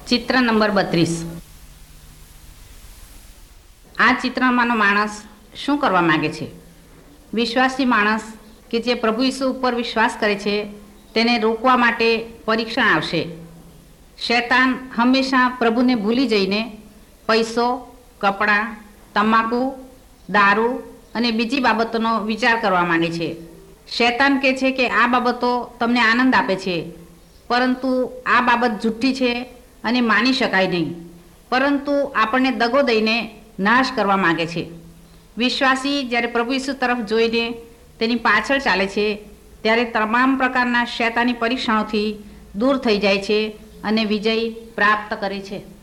ચિત્ર નંબર 32। આ ચિત્રમાંનો માણસ શું કરવા માગે છે? વિશ્વાસી માણસ કે જે પ્રભુ ઈસુ ઉપર વિશ્વાસ કરે છે તેને રોકવા માટે પરીક્ષણ આવશે। શૈતાન હંમેશા પ્રભુને ભૂલી જઈને પૈસો, કપડાં, તમાકુ, દારૂ અને બીજી બાબતોનો વિચાર કરવા માંગે છે। શૈતાન કહે છે કે આ બાબતો તમને આનંદ આપે છે, પરંતુ આ બાબત જુઠ્ઠી છે અને માની શકાય નહીં, પરંતુ આપણને દગો દઈને નાશ કરવા માગે છે। વિશ્વાસી જ્યારે પ્રભુ ઈસુ તરફ જોઈને તેની પાછળ ચાલે છે ત્યારે તમામ પ્રકારના શૈતાની પરીક્ષણોથી દૂર થઈ જાય છે અને વિજય પ્રાપ્ત કરે છે।